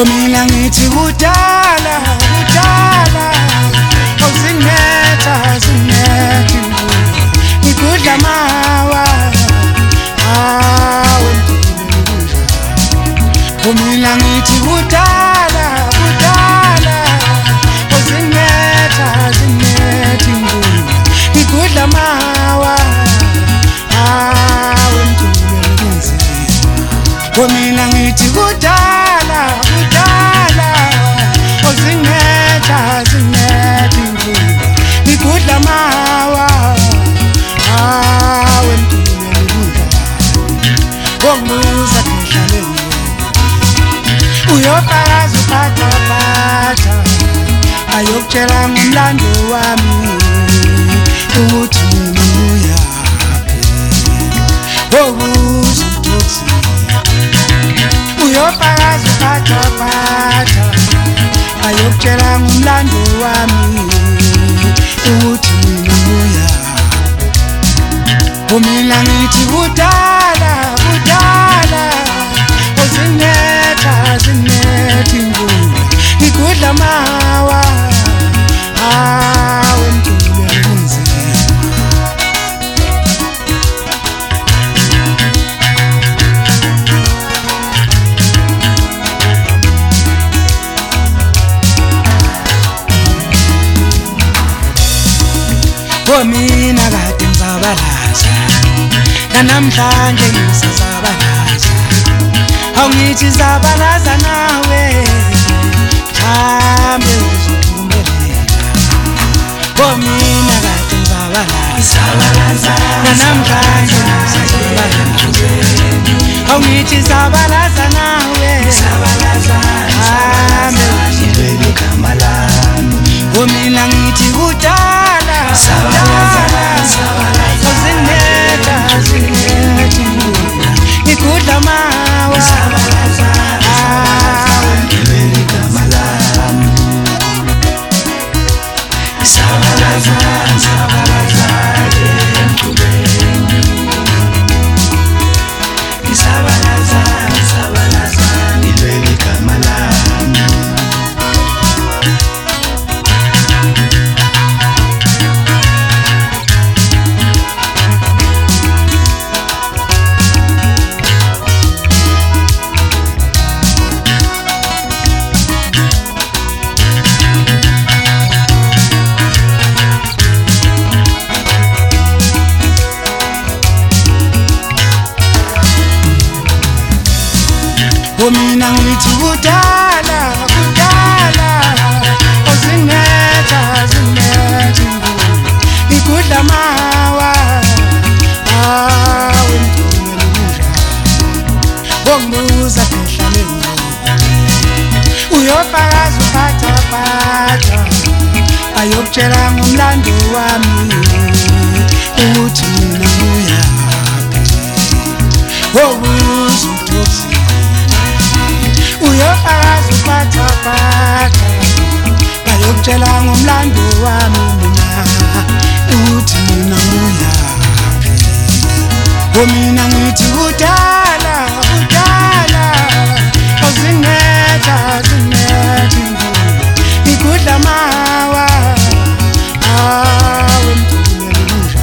Mina ngithi kudala awuzingetha zingethi ngikudla mawa awe mina ngithi kudala awuzingetha zingethi ngikudla mawa awe mina ngithi kudala awuzingetha zingethi ngikudla mawa awe wonguza kudlaleni uyofakaza uphatha ayokutshela ngomlando wami ukuthi mina uyaphi wokuza utoksi uyofakaza uphatha ayokutshela ngomlando wami ukuthi mina uyaphi mina ngithi kudala zingethi ngikudla mawa awe mdule kunzima mina kade ngizabalaza namhlanje ngisazabalaza awungithi zabalaza nawe mhlambe uzophumelela mina kade ngizabalaza namhlanje ngisazabalaza awungithi zabalaza nawe mhlambe uzibele igama lami mina ngithi kudala uzingetha zingethi ngikudla mawa ngibele igama lami sabalaza emqubeni sabalaza ngibele igama lami mina ngithi kudala uzingetha zingethi ngikudla mawa awe mdulelunja wonguza kudlaleni uyofakaza uphatha ayokutshela ngomlando wami ukuthi mina uyaphi wokuza utoksi uyofakaza uphatha ayokutshela ngomlando wami mina ukuthi mina uyaphi mina ngithi kudala awuzingetha zingethi ngikudla mawa awe mdulelunja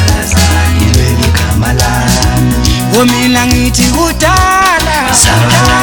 mina ngithi kudala